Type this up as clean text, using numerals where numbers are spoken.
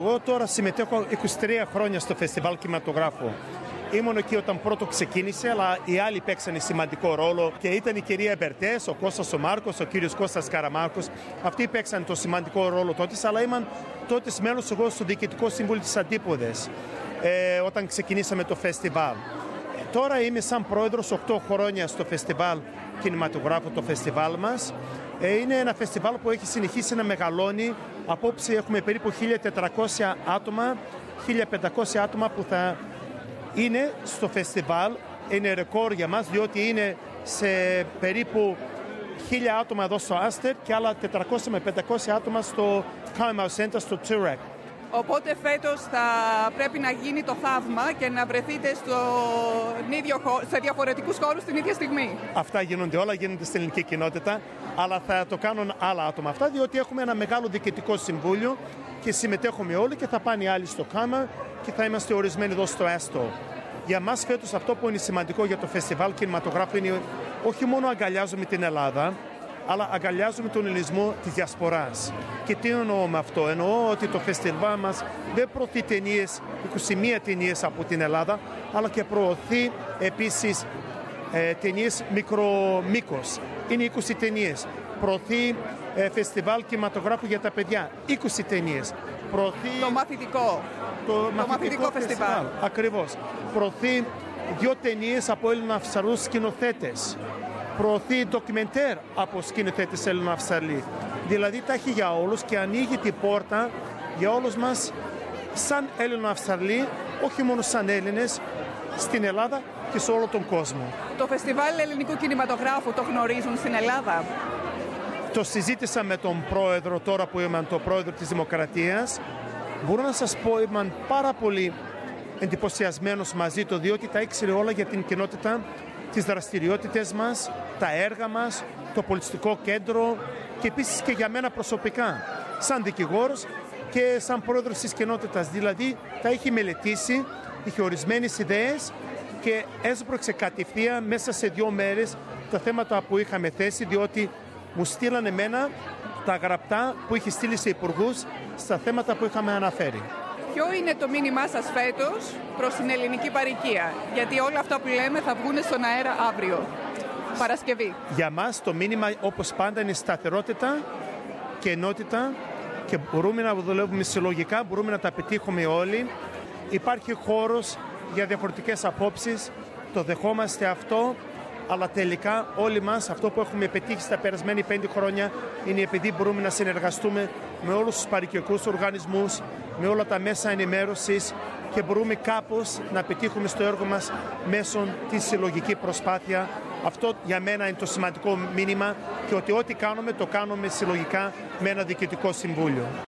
Εγώ τώρα συμμετέχω 23 χρόνια στο φεστιβάλ κινηματογράφου. Ήμουν εκεί όταν πρώτο ξεκίνησε, αλλά οι άλλοι παίξανε σημαντικό ρόλο και ήταν η κυρία Μπερτές, ο Κώστας ο Μάρκος, ο κύριος Κώστας Καραμάρκος. Αυτοί παίξαν το σημαντικό ρόλο τότε, αλλά ήμουν τότε μέλος εγώ στο Διοικητικό Συμβούλιο της Αντίποδες όταν ξεκινήσαμε το φεστιβάλ. Τώρα είμαι σαν πρόεδρος 8 χρόνια στο φεστιβάλ κινηματογράφου, το φεστιβάλ μας. Είναι ένα φεστιβάλ που έχει συνεχίσει να μεγαλώνει. Απόψε έχουμε περίπου 1.400 άτομα, 1.500 άτομα που θα είναι στο φεστιβάλ. Είναι ρεκόρ για μας, διότι είναι σε περίπου 1.000 άτομα εδώ στο Άστερ και άλλα 400 με 500 άτομα στο Commonwealth Center, στο Turek. Οπότε φέτος θα πρέπει να γίνει το θαύμα και να βρεθείτε σε διαφορετικούς χώρους την ίδια στιγμή. Αυτά γίνονται, όλα γίνονται στην ελληνική κοινότητα, αλλά θα το κάνουν άλλα άτομα αυτά, διότι έχουμε ένα μεγάλο διοικητικό συμβούλιο και συμμετέχουμε όλοι και θα πάνε οι άλλοι στο Κάμα και θα είμαστε ορισμένοι εδώ στο Έστω. Για μας φέτος αυτό που είναι σημαντικό για το φεστιβάλ κινηματογράφου είναι όχι μόνο αγκαλιάζουμε την Ελλάδα, αλλά αγκαλιάζουμε τον ελληνισμό της διασποράς. Και τι εννοώ με αυτό? Εννοώ ότι το φεστιβάλ μας δεν προωθεί ταινίες, 21 ταινίες από την Ελλάδα, αλλά και προωθεί επίσης ταινίες μικρομήκος. Είναι 20 ταινίες. Προωθεί φεστιβάλ κινηματογράφου για τα παιδιά, 20 ταινίες. Προωθεί το μαθητικό φεστιβάλ. Ακριβώς. Προωθεί 2 ταινίες από Έλληνα-Αυστραλούς σκηνοθέτες. Προωθεί ντοκιμεντέρ από σκηνοθέτες Έλληνα-Αυστραλοί. Δηλαδή τα έχει για όλους και ανοίγει την πόρτα για όλους μας σαν Έλληνα-Αυστραλοί, όχι μόνο σαν Έλληνες, στην Ελλάδα και σε όλο τον κόσμο. Το φεστιβάλ ελληνικού κινηματογράφου το γνωρίζουν στην Ελλάδα? Το συζήτησα με τον πρόεδρο τώρα που ήμουν το πρόεδρο της Δημοκρατίας. Μπορώ να σας πω ήμουν πάρα πολύ εντυπωσιασμένος μαζί του, διότι τα ήξερε όλα για την κοινότητα, τις δραστηριότητες μας, τα έργα μας, το πολιτιστικό κέντρο και επίσης και για μένα προσωπικά, σαν δικηγόρος και σαν πρόεδρος της κοινότητας. Δηλαδή τα έχει μελετήσει, είχε ορισμένες ιδέες και έσπρωξε κατευθείαν μέσα σε 2 μέρες τα θέματα που είχαμε θέσει, διότι μου στείλανε εμένα τα γραπτά που είχε στείλει σε υπουργούς στα θέματα που είχαμε αναφέρει. Ποιο είναι το μήνυμά σας φέτος προς την ελληνική παροικία? Γιατί όλα αυτά που λέμε θα βγουν στον αέρα αύριο, Παρασκευή. Για μας το μήνυμα όπως πάντα είναι σταθερότητα και ενότητα και μπορούμε να δουλεύουμε συλλογικά, μπορούμε να τα πετύχουμε όλοι. Υπάρχει χώρος για διαφορετικές απόψεις, το δεχόμαστε αυτό, αλλά τελικά όλοι μας αυτό που έχουμε πετύχει στα περασμένη 5 χρόνια είναι επειδή μπορούμε να συνεργαστούμε με όλους τους παροικιακούς οργανισμούς, με όλα τα μέσα ενημέρωσης και μπορούμε κάπως να πετύχουμε στο έργο μας μέσω τη συλλογική προσπάθεια. Αυτό για μένα είναι το σημαντικό μήνυμα και ότι ό,τι κάνουμε το κάνουμε συλλογικά με ένα διοικητικό συμβούλιο.